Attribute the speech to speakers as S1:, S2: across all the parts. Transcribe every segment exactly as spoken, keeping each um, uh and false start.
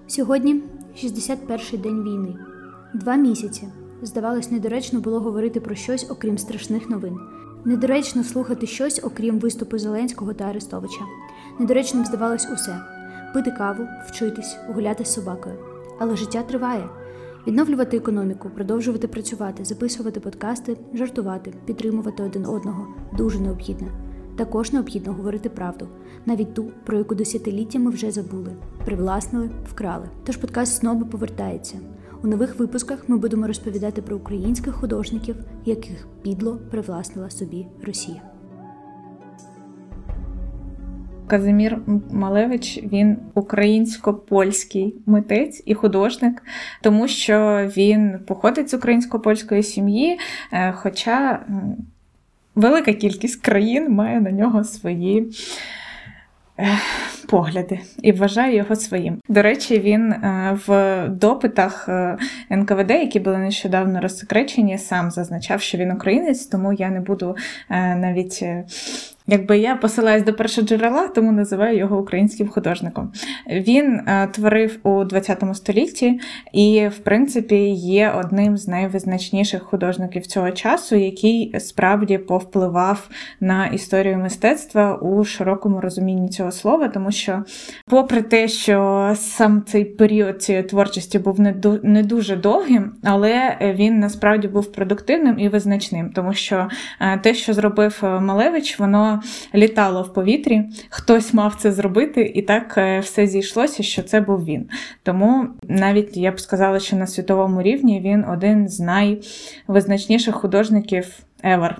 S1: Сьогодні шістдесят перший день війни. Два місяці. Здавалось, недоречно було говорити про щось, окрім страшних новин. Недоречно слухати щось, окрім виступу Зеленського та Арестовича. Недоречним здавалось усе – пити каву, вчитись, гуляти з собакою. Але життя триває. Відновлювати економіку, продовжувати працювати, записувати подкасти, жартувати, підтримувати один одного – дуже необхідно. Також необхідно говорити правду, навіть ту, про яку десятиліттями вже забули, привласнили, вкрали. Тож подкаст «Сноби» повертається. У нових випусках ми будемо розповідати про українських художників, яких підло привласнила собі Росія.
S2: Казимір Малевич, він українсько-польський митець і художник, тому що він походить з українсько-польської сім'ї, хоча велика кількість країн має на нього свої погляди і вважає його своїм. До речі, він в допитах ен ка ве де, які були нещодавно розсекречені, сам зазначав, що він українець, тому я не буду навіть... Якби я посилаюсь до першоджерела, тому називаю його українським художником. Він е, творив у ХХ столітті і, в принципі, є одним з найвизначніших художників цього часу, який справді повпливав на історію мистецтва у широкому розумінні цього слова, тому що, попри те, що сам цей період цієї творчості був не, ду- не дуже довгим, але він насправді був продуктивним і визначним, тому що е, те, що зробив Малевич, воно літало в повітрі, хтось мав це зробити, і так все зійшлося, що це був він. Тому навіть, я б сказала, що на світовому рівні він один з найвизначніших художників ever.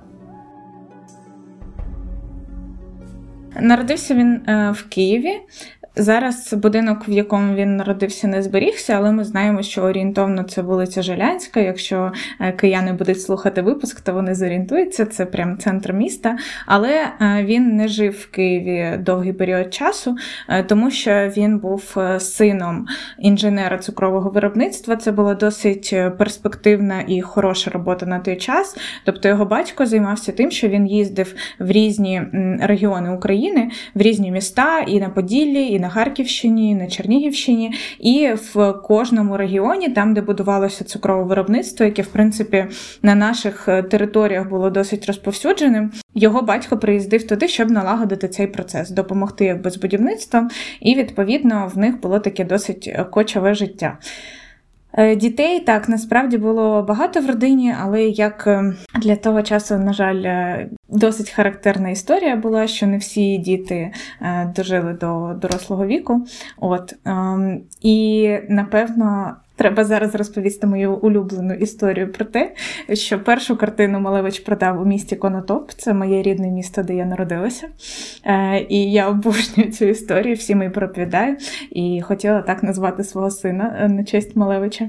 S2: Народився він в Києві. Зараз будинок, в якому він народився, не зберігся, але ми знаємо, що орієнтовно це вулиця Жилянська. Якщо кияни будуть слухати випуск, то вони зорієнтуються, це прям центр міста. Але він не жив в Києві довгий період часу, тому що він був сином інженера цукрового виробництва. Це була досить перспективна і хороша робота на той час. Тобто його батько займався тим, що він їздив в різні регіони України, в різні міста, і на Поділлі, і на Харківщині, і на Чернігівщині, і в кожному регіоні, там, де будувалося цукрове виробництво, яке, в принципі, на наших територіях було досить розповсюдженим, його батько приїздив туди, щоб налагодити цей процес, допомогти якби з будівництвом, і, відповідно, в них було таке досить кочове життя. Дітей, так, насправді було багато в родині, але як для того часу, на жаль, досить характерна історія була, що не всі діти дожили до дорослого віку. От. І, напевно, треба зараз розповісти мою улюблену історію про те, що першу картину Малевич продав у місті Конотоп, це моє рідне місто, де я народилася. І я обожнюю цю історію, всім її проповідаю, і хотіла так назвати свого сина на честь Малевича.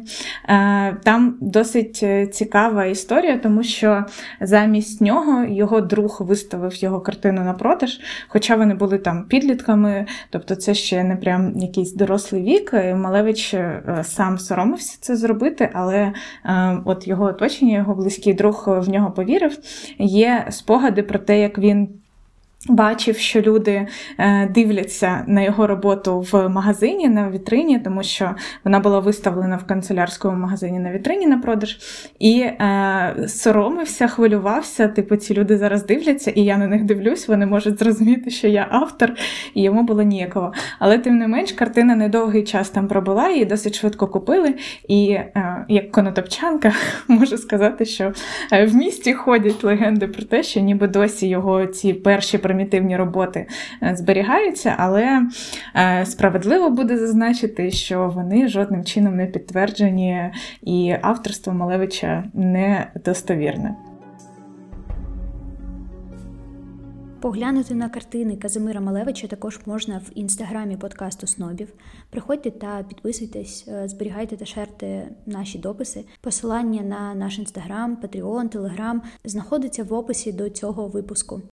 S2: Там досить цікава історія, тому що замість нього його друг виставив його картину на продаж, хоча вони були там підлітками, тобто це ще не прям якийсь дорослий вік, і Малевич сам соромився це зробити, але е, от його оточення, його близький друг в нього повірив. Є спогади про те, як він бачив, що люди е, дивляться на його роботу в магазині, на вітрині, тому що вона була виставлена в канцелярському магазині на вітрині на продаж, і е, соромився, хвилювався, типу, ці люди зараз дивляться, і я на них дивлюсь, вони можуть зрозуміти, що я автор, і йому було ніяково. Але, тим не менш, картина недовгий час там пробула, її досить швидко купили, і е, як конотопчанка можу сказати, що в місті ходять легенди про те, що ніби досі його ці перші примітивні роботи зберігаються, але справедливо буде зазначити, що вони жодним чином не підтверджені і авторство Малевича недостовірне.
S1: Поглянути на картини Казимира Малевича також можна в інстаграмі подкасту «Снобів». Приходьте та підписуйтесь, зберігайте та шерте наші дописи. Посилання на наш інстаграм, патреон, телеграм знаходиться в описі до цього випуску.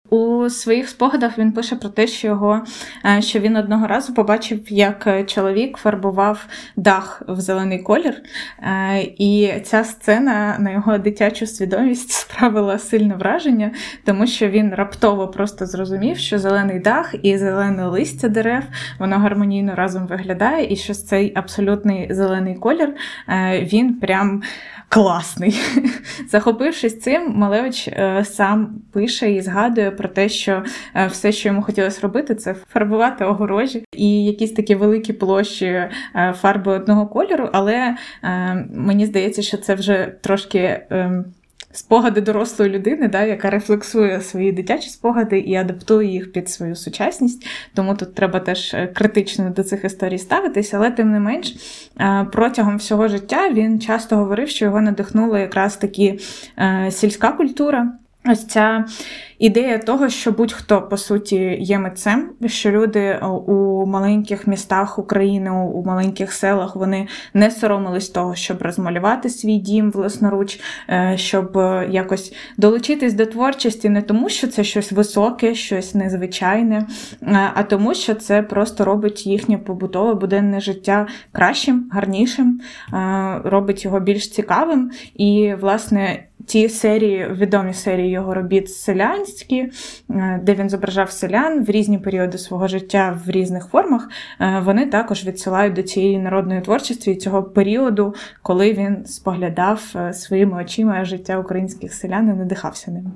S2: У своїх спогадах він пише про те, що його, що він одного разу побачив, як чоловік фарбував дах в зелений колір, і ця сцена на його дитячу свідомість справила сильне враження, тому що він раптово просто зрозумів, що зелений дах і зелене листя дерев, воно гармонійно разом виглядає, і що цей абсолютний зелений колір, він прям класний. Захопившись цим, Малевич е, сам пише і згадує про те, що е, все, що йому хотілося робити, це фарбувати огорожі і якісь такі великі площі е, фарби одного кольору, але е, мені здається, що це вже трошки е, спогади дорослої людини, да, яка рефлексує свої дитячі спогади і адаптує їх під свою сучасність, тому тут треба теж критично до цих історій ставитись, але тим не менш протягом всього життя він часто говорив, що його надихнула якраз таки сільська культура. Ось ця ідея того, що будь-хто, по суті, є митцем, що люди у маленьких містах України, у маленьких селах, вони не соромились того, щоб розмалювати свій дім власноруч, щоб якось долучитись до творчості не тому, що це щось високе, щось незвичайне, а тому, що це просто робить їхнє побутове буденне життя кращим, гарнішим, робить його більш цікавим. І, власне, ті серії, відомі серії його робіт селянські, де він зображав селян в різні періоди свого життя в різних формах, вони також відсилають до цієї народної творчості і цього періоду, коли він споглядав своїми очима життя українських селян і надихався ним.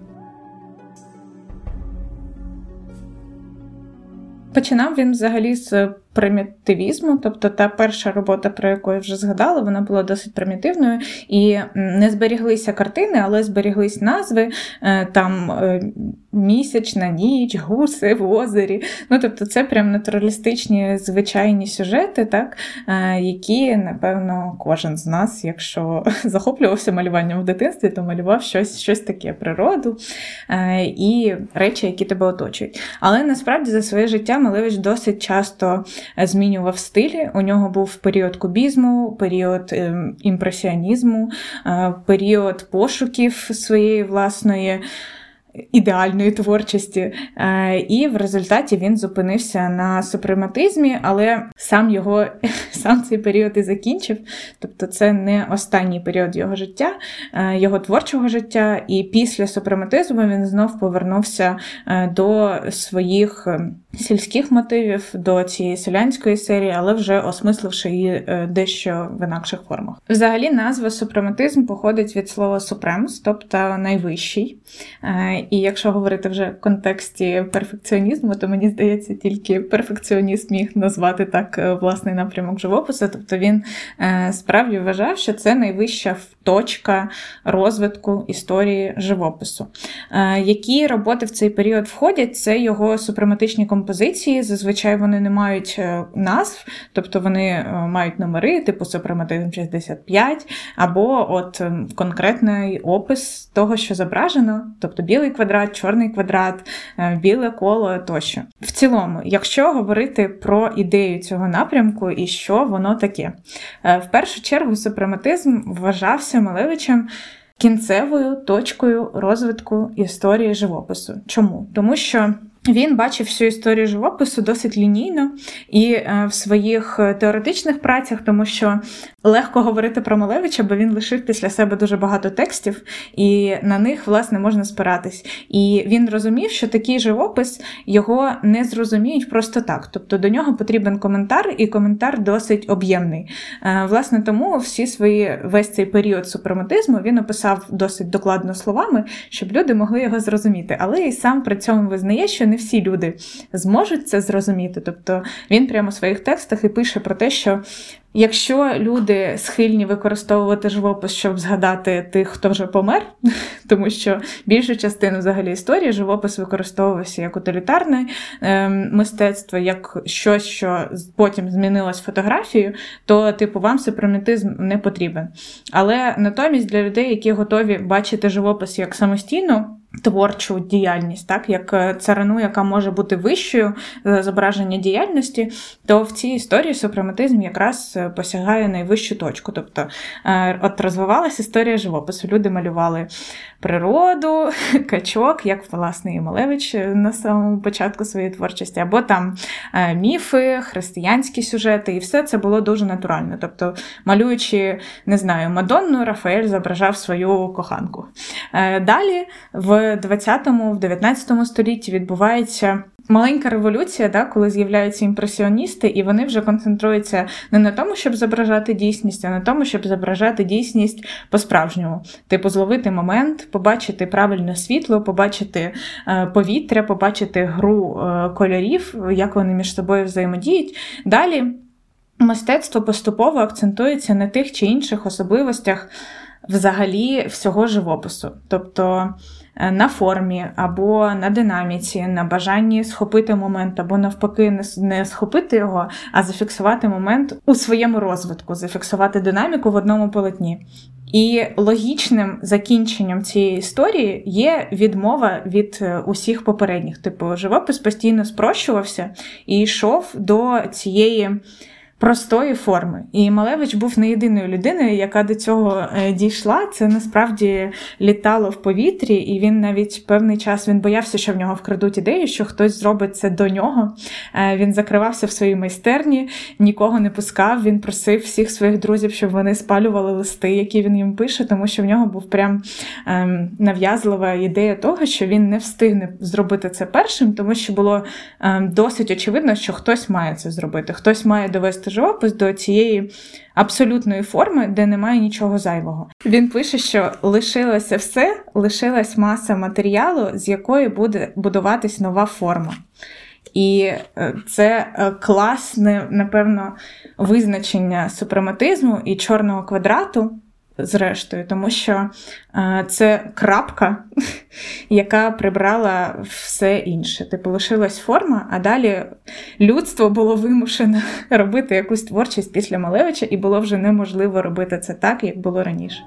S2: Починав він взагалі з примітивізму, тобто та перша робота, про яку я вже згадала, вона була досить примітивною, і не зберіглися картини, але зберіглись назви, там місячна ніч, гуси в озері, ну тобто це прям натуралістичні звичайні сюжети, так, які, напевно, кожен з нас, якщо захоплювався малюванням в дитинстві, то малював щось, щось таке, природу і речі, які тебе оточують. Але насправді за своє життя Малевич досить часто змінював стилі. У нього був період кубізму, період імпресіонізму, період пошуків своєї власної ідеальної творчості. І в результаті він зупинився на супрематизмі, але сам його, сам цей період і закінчив. Тобто це не останній період його життя, його творчого життя. І після супрематизму він знов повернувся до своїх сільських мотивів, до цієї селянської серії, але вже осмисливши її дещо в інакших формах. Взагалі назва супрематизм походить від слова supreme, тобто найвищий. І якщо говорити вже в контексті перфекціонізму, то мені здається, тільки перфекціоніст міг назвати так власний напрямок живопису. Тобто він справді вважав, що це найвища точка розвитку історії живопису. Які роботи в цей період входять? Це його супрематичні композиції. Зазвичай вони не мають назв, тобто вони мають номери, типу супрематизм шістдесят п'ять, або от конкретний опис того, що зображено, тобто білий квадрат, чорний квадрат, біле коло тощо. В цілому, якщо говорити про ідею цього напрямку і що воно таке. В першу чергу супрематизм вважався Малевичем кінцевою точкою розвитку історії живопису. Чому? Тому що він бачив всю історію живопису досить лінійно і в своїх теоретичних працях, тому що легко говорити про Малевича, бо він лишив після себе дуже багато текстів, і на них, власне, можна спиратись. І він розумів, що такий живопис його не зрозуміють просто так. Тобто до нього потрібен коментар, і коментар досить об'ємний. Власне, тому всі свої, весь цей період супрематизму він описав досить докладно словами, щоб люди могли його зрозуміти. Але і сам при цьому визнає, що не всі люди зможуть це зрозуміти. Тобто він прямо у своїх текстах і пише про те, що якщо люди схильні використовувати живопис, щоб згадати тих, хто вже помер, тому що більшу частину взагалі історії живопис використовувався як утилітарне е, мистецтво, як щось, що потім змінилось фотографією, то типу вам супрематизм не потрібен. Але натомість для людей, які готові бачити живопис як самостійну творчу діяльність, так, як царину, яка може бути вищою за зображення діяльності, то в цій історії супрематизм якраз посягає найвищу точку. Тобто, от розвивалася історія живопису. Люди малювали природу, качок, як, власне, і Малевич на самому початку своєї творчості, або там міфи, християнські сюжети, і все це було дуже натурально. Тобто, малюючи, не знаю, Мадонну, Рафаель зображав свою коханку. Далі, в двадцятому, в дев'ятнадцятому столітті відбувається маленька революція, да, коли з'являються імпресіоністи, і вони вже концентруються не на тому, щоб зображати дійсність, а на тому, щоб зображати дійсність по-справжньому. Типу, зловити момент, побачити правильне світло, побачити е, повітря, побачити гру е, кольорів, як вони між собою взаємодіють. Далі мистецтво поступово акцентується на тих чи інших особливостях взагалі всього живопису. Тобто на формі, або на динаміці, на бажанні схопити момент, або навпаки не схопити його, а зафіксувати момент у своєму розвитку, зафіксувати динаміку в одному полотні. І логічним закінченням цієї історії є відмова від усіх попередніх. Типу, живопис постійно спрощувався і йшов до цієї простої форми. І Малевич був не єдиною людиною, яка до цього дійшла. Це насправді літало в повітрі, і він навіть певний час він боявся, що в нього вкрадуть ідею, що хтось зробить це до нього. Він закривався в своїй майстерні, нікого не пускав, він просив всіх своїх друзів, щоб вони спалювали листи, які він їм пише, тому що в нього був прям ем, нав'язлива ідея того, що він не встигне зробити це першим, тому що було ем, досить очевидно, що хтось має це зробити, хтось має довести живопис до цієї абсолютної форми, де немає нічого зайвого. Він пише, що лишилося все, лишилась маса матеріалу, з якої буде будуватись нова форма. І це класне, напевно, визначення супрематизму і чорного квадрату, зрештою, тому що це крапка, яка прибрала все інше. Типу, лишилась форма, а далі людство було вимушено робити якусь творчість після Малевича, і було вже неможливо робити це так, як було раніше.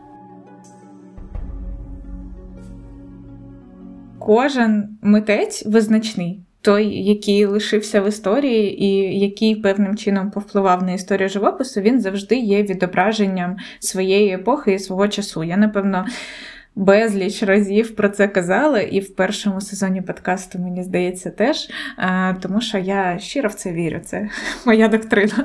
S2: Кожен митець визначний. Той, який лишився в історії і який певним чином повпливав на історію живопису, він завжди є відображенням своєї епохи і свого часу. Я, напевно, безліч разів про це казала, і в першому сезоні подкасту, мені здається, теж, тому що я щиро в це вірю, це моя доктрина.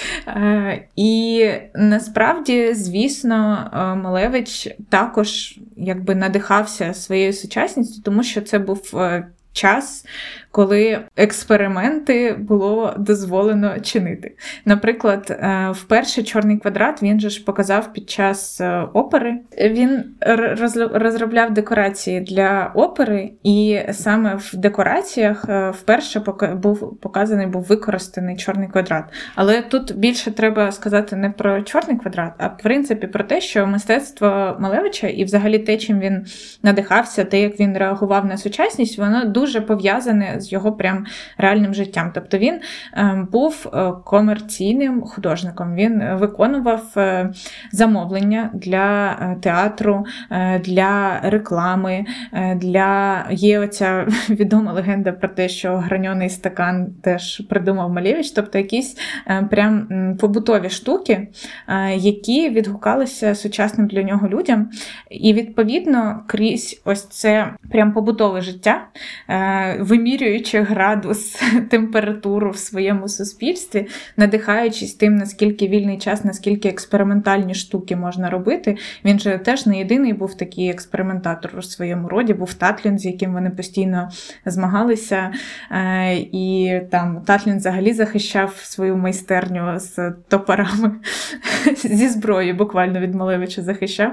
S2: І насправді, звісно, Малевич також якби надихався своєю сучасністю, тому що це був час, коли експерименти було дозволено чинити. Наприклад, вперше «Чорний квадрат» він же ж показав під час опери. Він розробляв декорації для опери, і саме в декораціях вперше був показаний, був використаний «Чорний квадрат». Але тут більше треба сказати не про «Чорний квадрат», а в принципі про те, що мистецтво Малевича і взагалі те, чим він надихався, те, як він реагував на сучасність, воно дуже пов'язане з його прям реальним життям. Тобто він е, був комерційним художником. Він виконував е, замовлення для театру, е, для реклами, е, для... Є оця відома легенда про те, що граньоний стакан теж придумав Малевич. Тобто якісь е, прям побутові штуки, е, які відгукалися сучасним для нього людям. І відповідно крізь ось це прям побутове життя, е, вимірюючи градус, температуру в своєму суспільстві, надихаючись тим, наскільки вільний час, наскільки експериментальні штуки можна робити. Він же теж не єдиний був такий експериментатор у своєму роді. Був Татлін, з яким вони постійно змагалися. І там Татлін взагалі захищав свою майстерню з топорами, зі зброї буквально від Малевича захищав.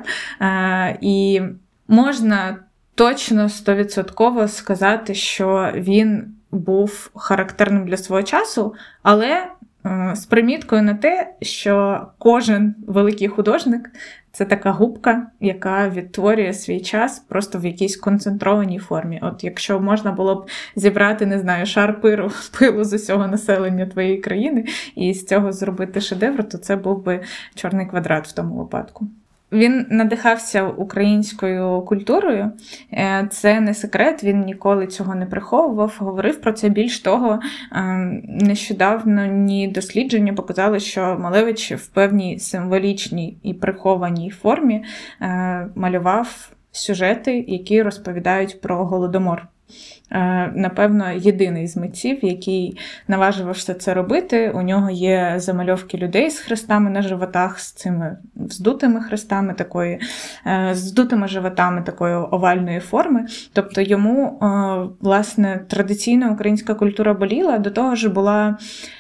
S2: І можна точно стовідсотково сказати, що він був характерним для свого часу, але е, з приміткою на те, що кожен великий художник – це така губка, яка відтворює свій час просто в якійсь концентрованій формі. От якщо можна було б зібрати, не знаю, шар пиру, пилу з усього населення твоєї країни і з цього зробити шедевр, то це був би «Чорний квадрат» в тому випадку. Він надихався українською культурою, це не секрет, він ніколи цього не приховував, говорив про це. Більш того, нещодавно ні дослідження показали, що Малевич в певній символічній і прихованій формі малював сюжети, які розповідають про Голодомор. Напевно, єдиний з митців, який наважувався це робити. У нього є замальовки людей з хрестами на животах, з цими вздутими хрестами, такої, з вздутими животами такої овальної форми. Тобто йому, власне, традиційна українська культура боліла, до того ж була...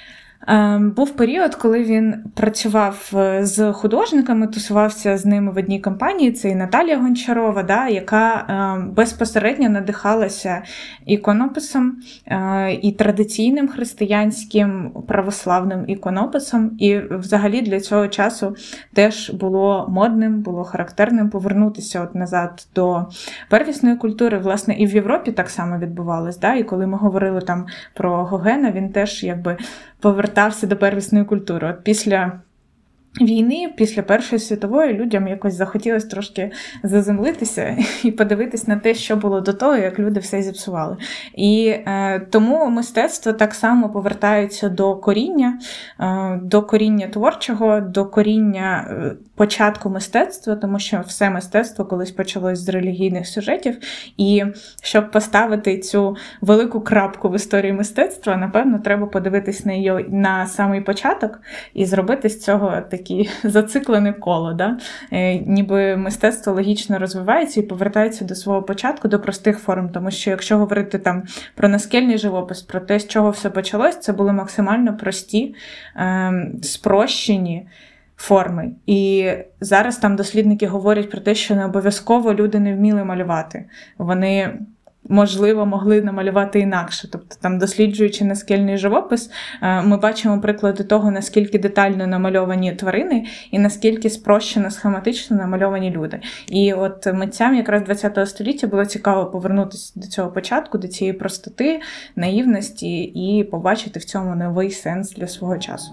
S2: Був період, коли він працював з художниками, тусувався з ними в одній компанії, це і Наталія Гончарова, да, яка безпосередньо надихалася іконописом, і традиційним християнським православним іконописом, і взагалі для цього часу теж було модним, було характерним повернутися от назад до первісної культури. Власне, і в Європі так само відбувалось, да, і коли ми говорили там про Гогена, він теж якби повертався до первісної культури. От після війни, після Першої світової, людям якось захотілося трошки заземлитися і подивитись на те, що було до того, як люди все зіпсували. І е, тому мистецтво так само повертається до коріння, е, до коріння творчого, до коріння е, початку мистецтва, тому що все мистецтво колись почалось з релігійних сюжетів. І щоб поставити цю велику крапку в історії мистецтва, напевно, треба подивитись на її на самий початок і зробити з цього такі зациклене коло, да? Е, ніби мистецтво логічно розвивається і повертається до свого початку, до простих форм, тому що якщо говорити там про наскельний живопис, про те, з чого все почалось, це були максимально прості, е, спрощені форми. І зараз там дослідники говорять про те, що не обов'язково люди не вміли малювати. Вони... можливо, могли намалювати інакше. Тобто, там, досліджуючи наскельний живопис, ми бачимо приклади того, наскільки детально намальовані тварини і наскільки спрощено, схематично намальовані люди. І от митцям якраз ХХ століття було цікаво повернутися до цього початку, до цієї простоти, наївності і побачити в цьому новий сенс для свого часу.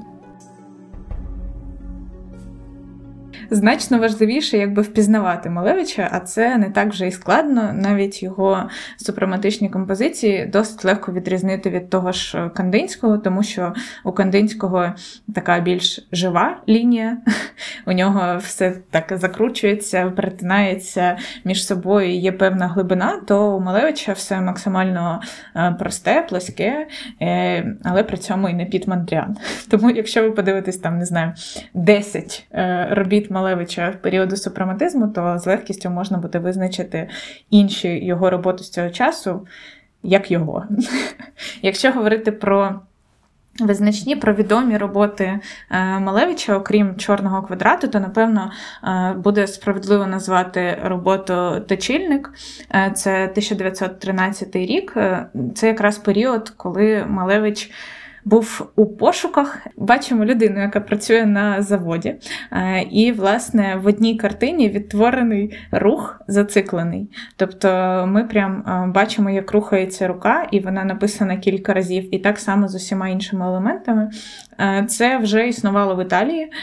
S2: Значно важливіше, якби впізнавати Малевича, а це не так вже і складно. Навіть його супрематичні композиції досить легко відрізнити від того ж Кандинського, тому що у Кандинського така більш жива лінія, у нього все так закручується, перетинається між собою, є певна глибина, то у Малевича все максимально просте, плоске, але при цьому і не Піт Мондріан. Тому якщо ви подивитесь там, не знаю, десять робіт Малевича періоду супрематизму, то з легкістю можна буде визначити інші його роботи з цього часу, як його. Якщо говорити про визначні, про відомі роботи Малевича, окрім «Чорного квадрату», то, напевно, буде справедливо назвати роботу «Точильник». Це тисяча дев'ятсот тринадцятий рік. Це якраз період, коли Малевич був у пошуках. Бачимо людину, яка працює на заводі. І, власне, в одній картині відтворений рух зациклений. Тобто ми прям бачимо, як рухається рука, і вона написана кілька разів. І так само з усіма іншими елементами. Це вже існувало в Італії.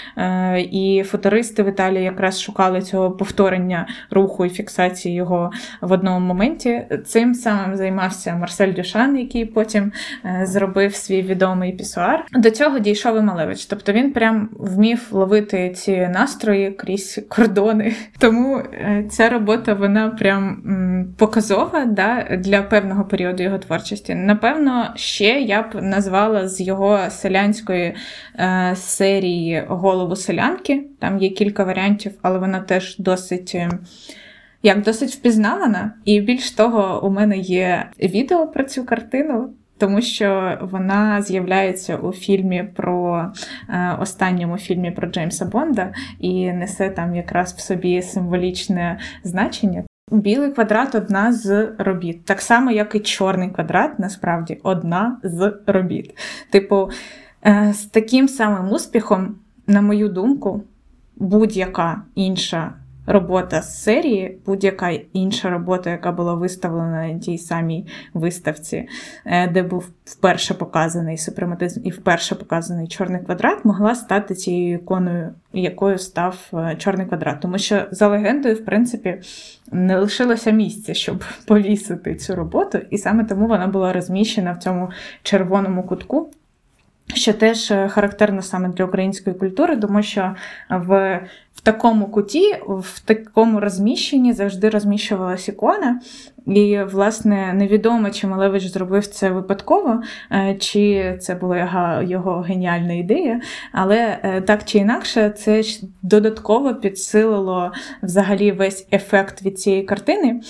S2: І футуристи в Італії якраз шукали цього повторення руху і фіксації його в одному моменті. Цим самим займався Марсель Дюшан, який потім зробив свій відомий пісуар. До цього дійшов і Малевич. Тобто він прям вмів ловити ці настрої крізь кордони. Тому ця робота, вона прям показова, да, для певного періоду його творчості. Напевно, ще я б назвала з його селянської е, серії «Голову селянки». Там є кілька варіантів, але вона теж досить... як досить впізнавана. І більш того, у мене є відео про цю картину, тому що вона з'являється у фільмі про е, останньому фільмі про Джеймса Бонда і несе там якраз в собі символічне значення. Білий квадрат – одна з робіт. Так само, як і чорний квадрат, насправді, одна з робіт. Типу, е, з таким самим успіхом, на мою думку, будь-яка інша робота з серії, будь-яка інша робота, яка була виставлена на тій самій виставці, де був вперше показаний супрематизм і вперше показаний чорний квадрат, могла стати цією іконою, якою став чорний квадрат. Тому що за легендою, в принципі, не лишилося місця, щоб повісити цю роботу, і саме тому вона була розміщена в цьому червоному кутку, що теж характерно саме для української культури, тому що в, в такому куті, в такому розміщенні завжди розміщувалась ікона. І, власне, невідомо, чи Малевич зробив це випадково, чи це була його геніальна ідея, але так чи інакше, це додатково підсилило взагалі весь ефект від цієї картини.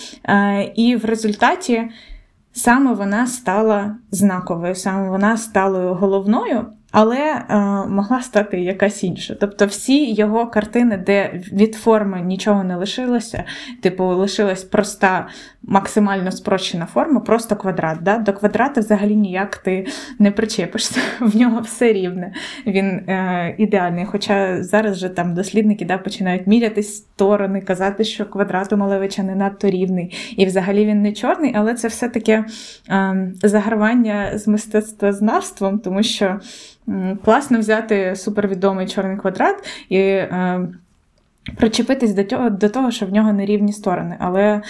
S2: І в результаті саме вона стала знаковою, саме вона стала головною, але е, могла стати якась інша. Тобто всі його картини, де від форми нічого не лишилося, типу лишилась проста, максимально спрощена форма, просто квадрат. Да? До квадрата взагалі ніяк ти не причепишся, в нього все рівне, він е, ідеальний. Хоча зараз же там дослідники да, починають міряти сторони, казати, що квадрат у Малевича не надто рівний, і взагалі він не чорний, але це все таке е, загравання з мистецтвознавством, тому що класно взяти супервідомий чорний квадрат і е, причепитись до того, до того, що в нього нерівні сторони. Але е,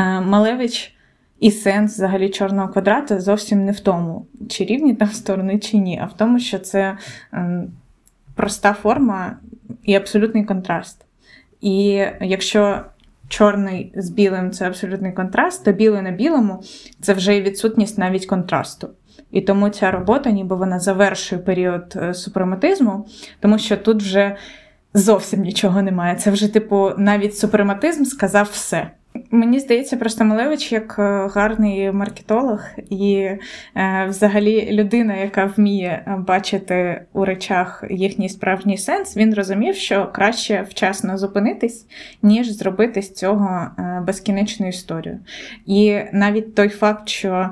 S2: Малевич і сенс взагалі чорного квадрата зовсім не в тому, чи рівні там сторони, чи ні, а в тому, що це е, проста форма і абсолютний контраст. І якщо чорний з білим – це абсолютний контраст, то білий на білому – це вже і відсутність навіть контрасту. І тому ця робота, ніби вона завершує період супрематизму, тому що тут вже зовсім нічого немає. Це вже, типу, навіть супрематизм сказав все. Мені здається, просто Малевич як гарний маркетолог і е, взагалі людина, яка вміє бачити у речах їхній справжній сенс, він розумів, що краще вчасно зупинитись, ніж зробити з цього безкінечну історію. І навіть той факт, що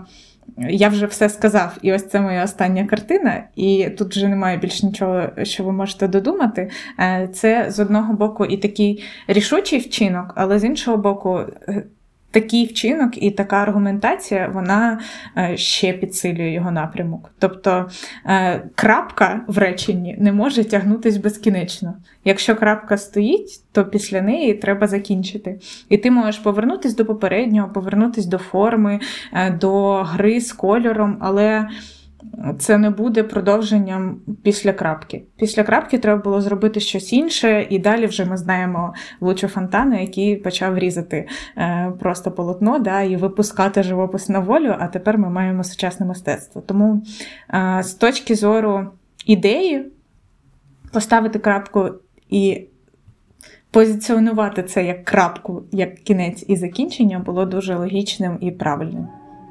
S2: я вже все сказав, і ось це моя остання картина, і тут вже немає більш нічого, що ви можете додумати. Це, з одного боку, і такий рішучий вчинок, але з іншого боку, такий вчинок і така аргументація, вона ще підсилює його напрямок. Тобто крапка в реченні не може тягнутись безкінечно. Якщо крапка стоїть, то після неї треба закінчити. І ти можеш повернутись до попереднього, повернутись до форми, до гри з кольором, але це не буде продовженням після крапки. Після крапки треба було зробити щось інше, і далі вже ми знаємо Лучо Фонтана, який почав різати е, просто полотно, да, і випускати живопис на волю, а тепер ми маємо сучасне мистецтво. Тому е, з точки зору ідеї поставити крапку і позиціонувати це як крапку, як кінець і закінчення було дуже логічним і правильним.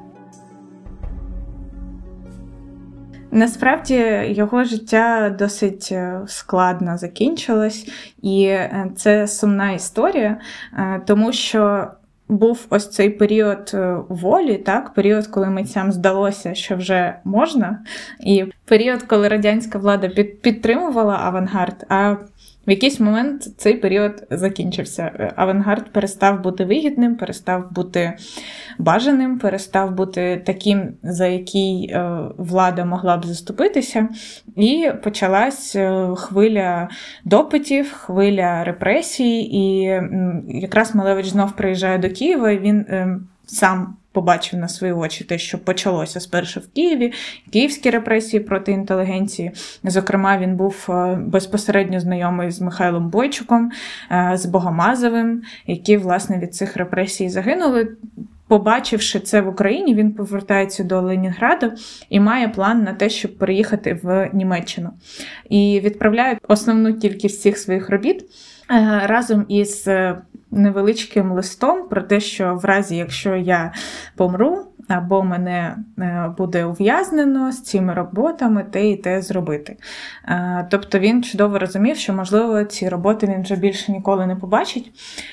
S2: Насправді, його життя досить складно закінчилось, і це сумна історія, тому що був ось цей період волі, так, період, коли митцям здалося, що вже можна, і період, коли радянська влада підтримувала авангард, а в якийсь момент цей період закінчився. Авангард перестав бути вигідним, перестав бути бажаним, перестав бути таким, за який влада могла б заступитися. І почалась хвиля допитів, хвиля репресій. І якраз Малевич знов приїжджає до Києва, і він сам побачив на свої очі те, що почалося спершу в Києві, київські репресії проти інтелігенції. Зокрема, він був безпосередньо знайомий з Михайлом Бойчуком, з Богомазовим, які, власне, від цих репресій загинули. Побачивши це в Україні, він повертається до Ленінграду і має план на те, щоб переїхати в Німеччину. І відправляє основну кількість всіх своїх робіт разом із невеличким листом про те, що в разі, якщо я помру, або мене буде ув'язнено з цими роботами, те і те зробити. Тобто він чудово розумів, що, можливо, ці роботи він вже більше ніколи не побачить.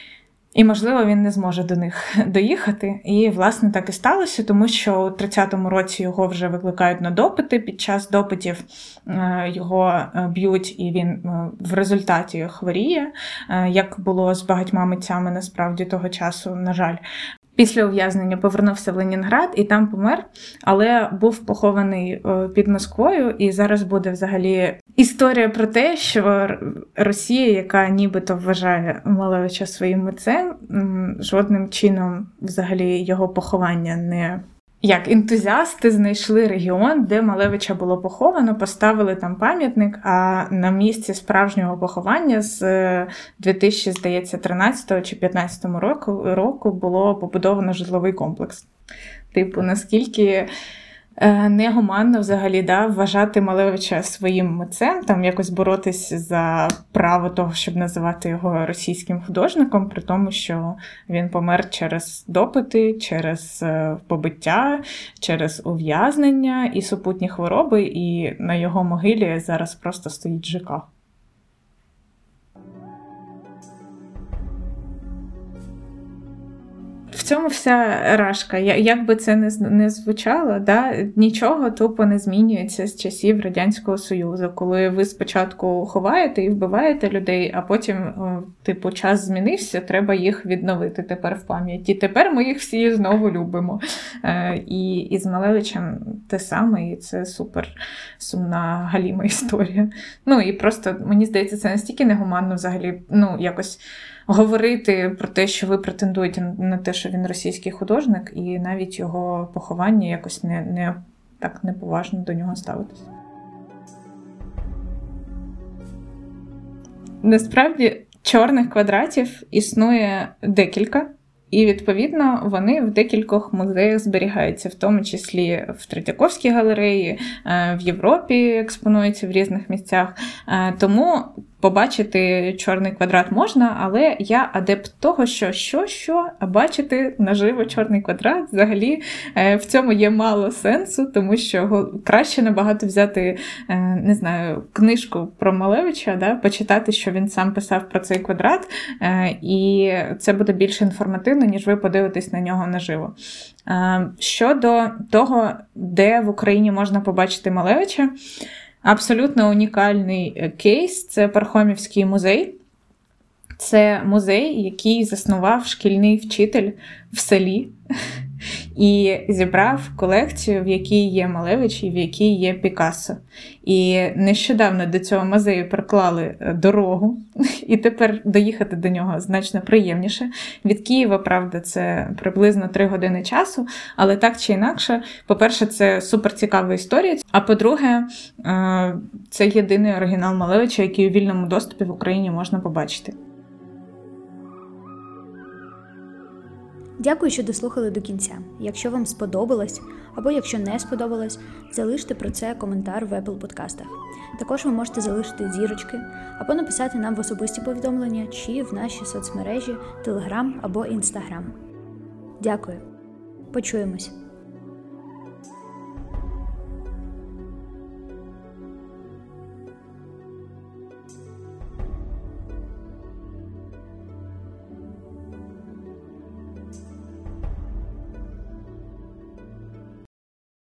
S2: І, можливо, він не зможе до них доїхати. І, власне, так і сталося, тому що у тридцятому році його вже викликають на допити. Під час допитів його б'ють, і він в результаті хворіє, як було з багатьма митцями, насправді, того часу, на жаль. Після ув'язнення повернувся в Ленінград і там помер, але був похований під Москвою. І зараз буде взагалі історія про те, що Росія, яка нібито вважає Малевича своїм митцем, жодним чином взагалі його поховання не... Як ентузіасти знайшли регіон, де Малевича було поховано, поставили там пам'ятник, а на місці справжнього поховання з дві тисячі, здається, тринадцятого чи п'ятнадцятого року, року було побудовано житловий комплекс. Типу, наскільки негуманно взагалі, да, вважати Малевича своїм митцем, там якось боротись за право того, щоб називати його російським художником, при тому, що він помер через допити, через побиття, через ув'язнення і супутні хвороби, і на його могилі зараз просто стоїть ЖК. В цьому вся рашка. Як би це не звучало, да? Нічого тупо не змінюється з часів Радянського Союзу, коли ви спочатку ховаєте і вбиваєте людей, а потім, типу, час змінився, треба їх відновити тепер в пам'яті. Тепер ми їх всі знову любимо. І, і з Малевичем те саме, і це супер сумна галіма історія. Ну і просто, мені здається, це настільки негуманно взагалі, ну, якось говорити про те, що ви претендуєте на те, що він російський художник, і навіть його поховання якось не, не так неповажно до нього ставитися. Насправді, чорних квадратів існує декілька, і, відповідно, вони в декількох музеях зберігаються, в тому числі в Третьяковській галереї, в Європі експонуються в різних місцях. Тому побачити чорний квадрат можна, але я адепт того, що що-що, а бачити наживо чорний квадрат, взагалі в цьому є мало сенсу, тому що краще набагато взяти, не знаю, книжку про Малевича, да, почитати, що він сам писав про цей квадрат, і це буде більш інформативно, ніж ви подивитесь на нього наживо. Щодо того, де в Україні можна побачити Малевича, абсолютно унікальний кейс – це Пархомівський музей. Це музей, який заснував шкільний вчитель в селі і зібрав колекцію, в якій є Малевич і в якій є Пікассо. І нещодавно до цього музею проклали дорогу, і тепер доїхати до нього значно приємніше. Від Києва, правда, це приблизно три години часу, але так чи інакше, по-перше, це суперцікава історія, а по-друге, це єдиний оригінал Малевича, який у вільному доступі в Україні можна побачити.
S1: Дякую, що дослухали до кінця. Якщо вам сподобалось, або якщо не сподобалось, залиште про це коментар в Apple подкастах. Також ви можете залишити зірочки, або написати нам в особисті повідомлення, чи в наші соцмережі Telegram або Instagram. Дякую. Почуємось.